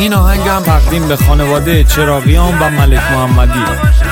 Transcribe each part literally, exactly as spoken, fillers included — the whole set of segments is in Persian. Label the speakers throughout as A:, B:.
A: این آهنگ هم تقدیم به خانواده چراغیان و ملک محمدی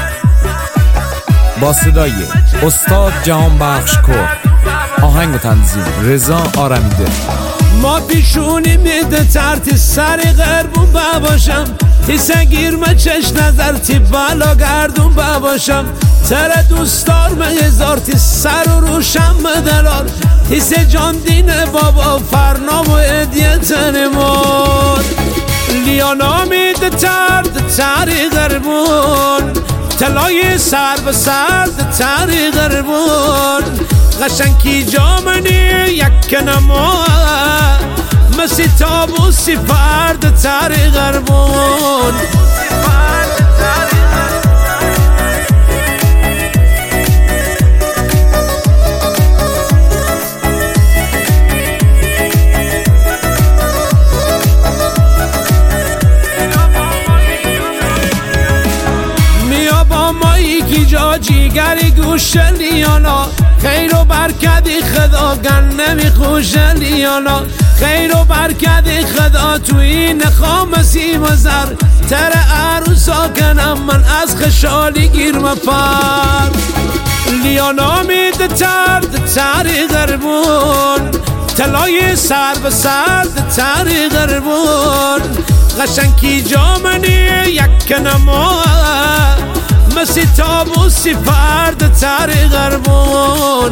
A: با صدای استاد جهانبخش کرد. آهنگ و تنظیم رضا آرمیده.
B: ما پیشونی میده ترتی سری غربون بباشم، تی سگیر ما چش نظر تی بالا گردون بباشم، تر دوستار من هزار تی سر و روشم مدلار، تی سه جان دینه بابا فرنام و ادیه تنمون لیانا میده ترد تری غربون، تلای سر به سرد تری غربون، قشنگی جامنی یک نما مسی تابوسی فرد تری غربون. میا با مایی کی جا جیگری گوش لیانا، خیر و برکتی خدا گن نمی خوش لیانا، خیر و برکتی خدا تو این خامسی مزر، تر عروسا کنم من از خشالی گیر مپر، لیانا میده ترد تری غربون، تلای سر به سرد تری غربون، قشنگی جامنی یک نما مسی تابوسی فرد تری غربون.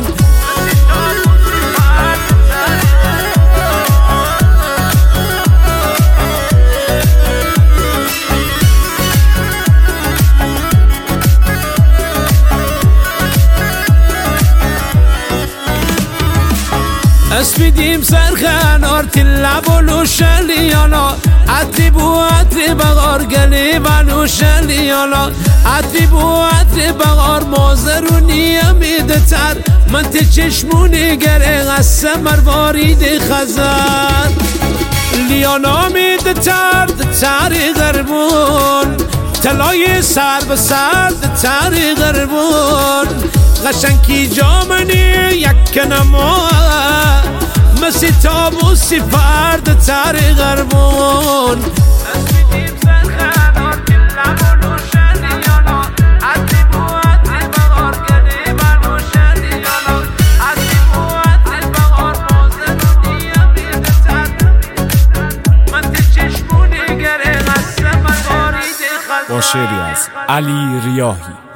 B: اسپیدیم سرخن آرتی لب و لوش لیانا، عطی بو عطی بغار گلی و لوش لیانا، عطی بو عطی بغار مازرونی میده تر، من تی چشمونی گره غصه مروارید خزر، لیانا میده ترد تری غربون، تلای سر به سرد تری غربون، قشنگی جامنی یک نما مسی تابوسی فرد تری غربون.
A: با شعری از علی ریاحی.